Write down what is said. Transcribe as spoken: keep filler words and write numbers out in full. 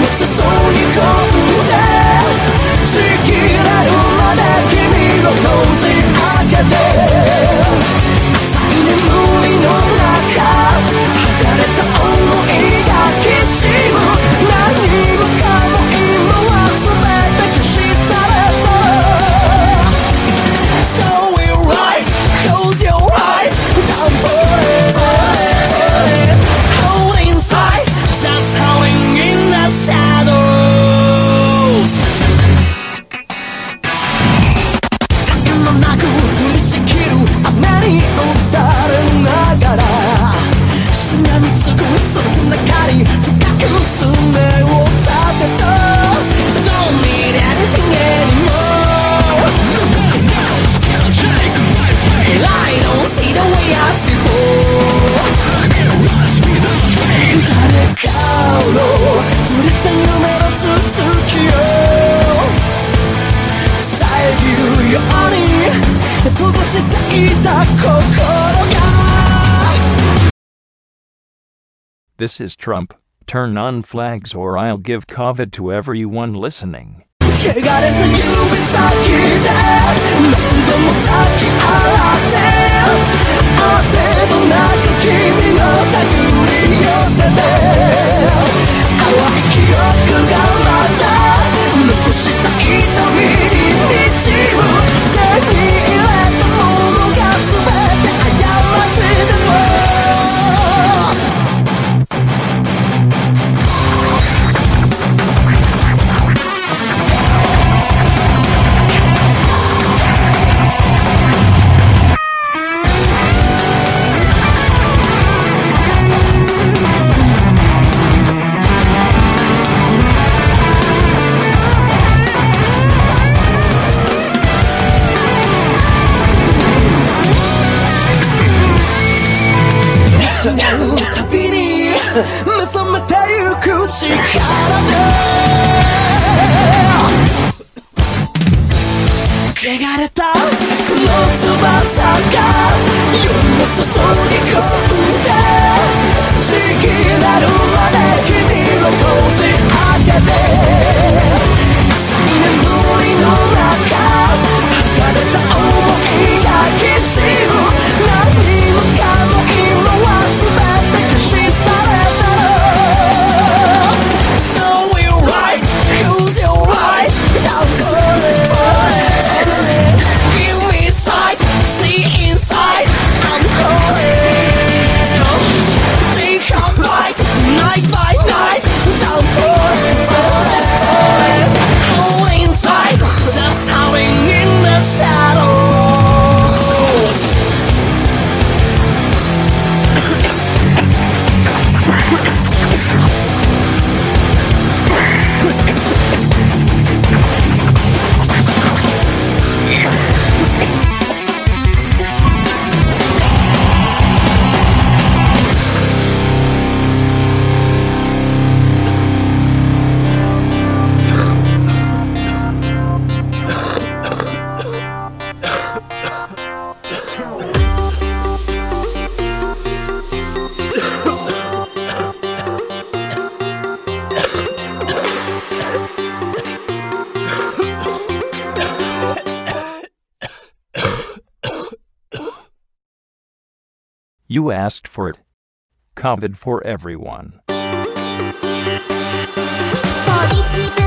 裾に込んでちぎれるまで君をこじ開けて浅い眠りの中剥がれた想いがきしむ何もかも今は全て消し去れた So we rise, close your eyes, down forever Hold inside, just howling in the shadows 絶え間なく降りしきる雨に打たれながらしがみつくその背中に深く爪を立てた Don't need anything anymore I don't see the way as before 誰かの触れた夢の続きを遮るように閉ざしていた心が This is Trump. Turn on flags or I'll give COVID to everyone listening. 汚れた指先で何度も抱き合って雨の中君の手繰り寄せて淡い記憶がまた残した痛みに満ちる手に入れたものが全て過ちでも旅に目覚めてゆく力で汚れたこの翼が夜の裾に込んでちぎれるまで君をこじ開けて浅い眠りの中剥がれた想いがきしむ何もかも今は全て消し去れた So we rise, close your eyes, down forever Give me sight, see inside, I'm calling Take a bite, night by night, down forever Hold inside, just howling in the shadows You asked for it. COVID for everyone. Positive